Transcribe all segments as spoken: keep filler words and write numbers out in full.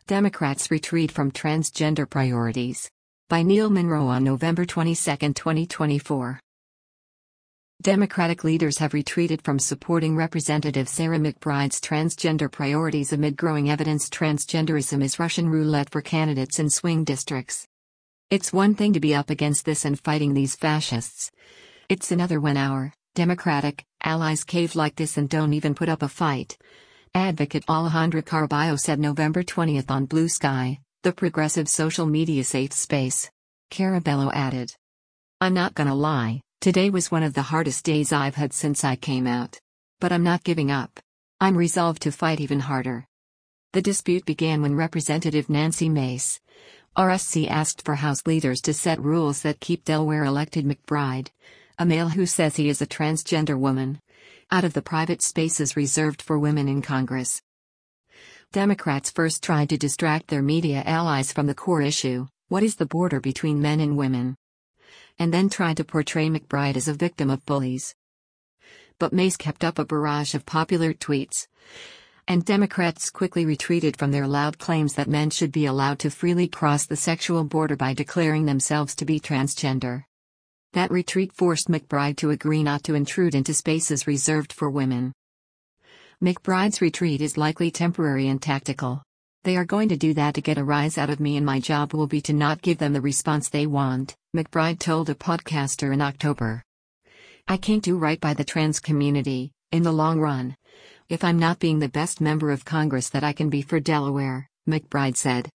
Democrats retreat from transgender priorities. By Neil Monroe on November twenty-second, twenty twenty-four. Democratic leaders have retreated from supporting Representative Sarah McBride's transgender priorities amid growing evidence transgenderism is Russian roulette for candidates in swing districts. It's one thing to be up against this and fighting these fascists. It's another when our Democratic allies cave like this and don't even put up a fight. Advocate Alejandra Caraballo said November twentieth on Blue Sky, the progressive social media safe space. Caraballo added, "I'm not gonna lie, today was one of the hardest days I've had since I came out. But I'm not giving up. I'm resolved to fight even harder." The dispute began when Representative Nancy Mace, R S C, asked for House leaders to set rules that keep Delaware elected McBride, a male who says he is a transgender woman, out of the private spaces reserved for women in Congress. Democrats first tried to distract their media allies from the core issue, what is the border between men and women? And then tried to portray McBride as a victim of bullies. But Mace kept up a barrage of popular tweets, and Democrats quickly retreated from their loud claims that men should be allowed to freely cross the sexual border by declaring themselves to be transgender. That retreat forced McBride to agree not to intrude into spaces reserved for women. McBride's retreat is likely temporary and tactical. They are going to do that to get a rise out of me, and my job will be to not give them the response they want, McBride told a podcaster in October. "I can't do right by the trans community, in the long run, if I'm not being the best member of Congress that I can be for Delaware," McBride said.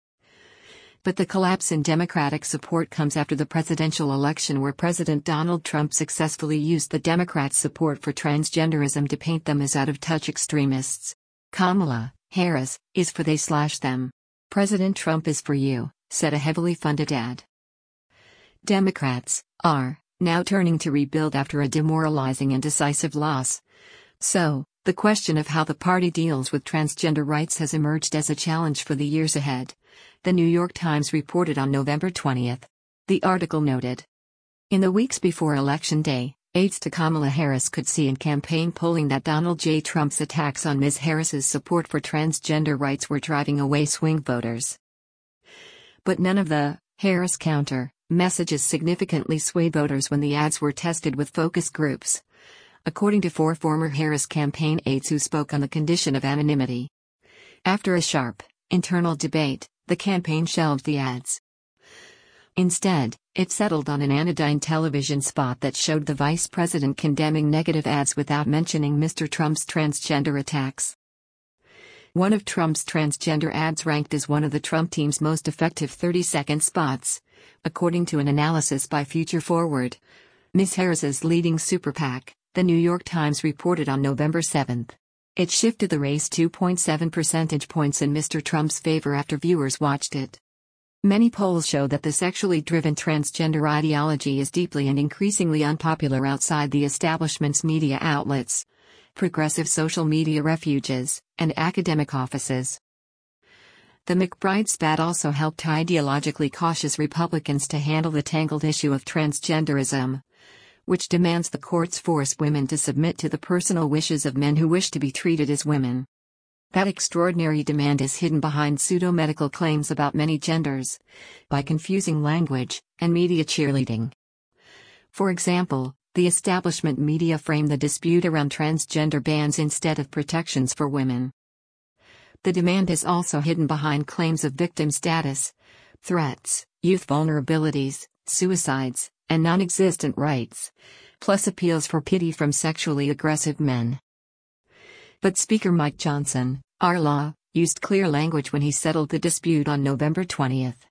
But the collapse in Democratic support comes after the presidential election, where President Donald Trump successfully used the Democrats' support for transgenderism to paint them as out-of-touch extremists. Kamala Harris is for they slash them. President Trump is for you, said a heavily funded ad. Democrats are now turning to rebuild after a demoralizing and decisive loss. So, the question of how the party deals with transgender rights has emerged as a challenge for the years ahead. The New York Times reported on November twentieth. The article noted, in the weeks before Election Day, aides to Kamala Harris could see in campaign polling that Donald J. Trump's attacks on Miz Harris's support for transgender rights were driving away swing voters. But none of the Harris counter messages significantly swayed voters when the ads were tested with focus groups, according to four former Harris campaign aides who spoke on the condition of anonymity. After a sharp internal debate, the campaign shelved the ads. Instead, it settled on an anodyne television spot that showed the vice president condemning negative ads without mentioning Mister Trump's transgender attacks. One of Trump's transgender ads ranked as one of the Trump team's most effective thirty-second spots, according to an analysis by Future Forward. Miz Harris's leading super PAC, the New York Times reported on November seventh. It shifted the race two point seven percentage points in Mister Trump's favor after viewers watched it. Many polls show that the sexually driven transgender ideology is deeply and increasingly unpopular outside the establishment's media outlets, progressive social media refuges, and academic offices. The McBride spat also helped ideologically cautious Republicans to handle the tangled issue of transgenderism, which demands the courts force women to submit to the personal wishes of men who wish to be treated as women. That extraordinary demand is hidden behind pseudo-medical claims about many genders, by confusing language and media cheerleading. For example, the establishment media frame the dispute around transgender bans instead of protections for women. The demand is also hidden behind claims of victim status, threats, youth vulnerabilities, suicides, and non-existent rights, plus appeals for pity from sexually aggressive men. But Speaker Mike Johnson, our law, used clear language when he settled the dispute on November twentieth.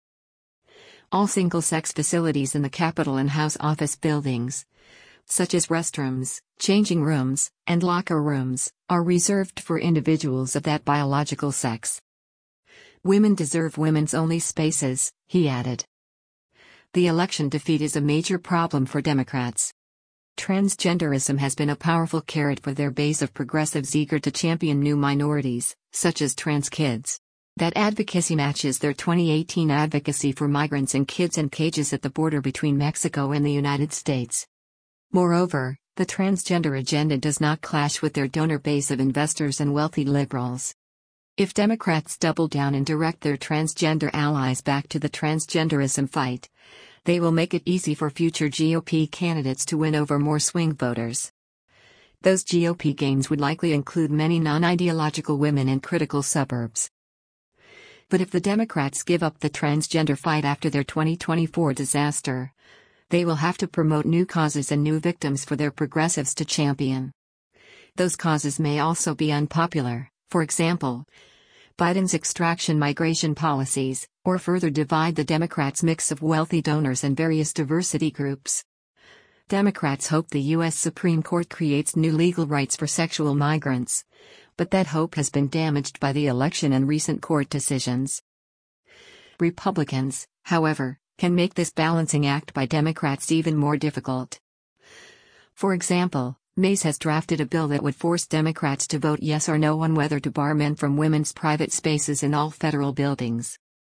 All single-sex facilities in the Capitol and House office buildings, such as restrooms, changing rooms, and locker rooms, are reserved for individuals of that biological sex. Women deserve women's-only spaces, he added. The election defeat is a major problem for Democrats. Transgenderism has been a powerful carrot for their base of progressives eager to champion new minorities, such as trans kids. That advocacy matches their twenty eighteen advocacy for migrants and kids in cages at the border between Mexico and the United States. Moreover, the transgender agenda does not clash with their donor base of investors and wealthy liberals. If Democrats double down and direct their transgender allies back to the transgenderism fight, they will make it easy for future G O P candidates to win over more swing voters. Those G O P gains would likely include many non-ideological women in critical suburbs. But if the Democrats give up the transgender fight after their twenty twenty-four disaster, they will have to promote new causes and new victims for their progressives to champion. Those causes may also be unpopular, for example, Biden's extraction migration policies, or further divide the Democrats' mix of wealthy donors and various diversity groups. Democrats hope the U S Supreme Court creates new legal rights for sexual migrants, but that hope has been damaged by the election and recent court decisions. Republicans, however, can make this balancing act by Democrats even more difficult. For example, Mace has drafted a bill that would force Democrats to vote yes or no on whether to bar men from women's private spaces in all federal buildings.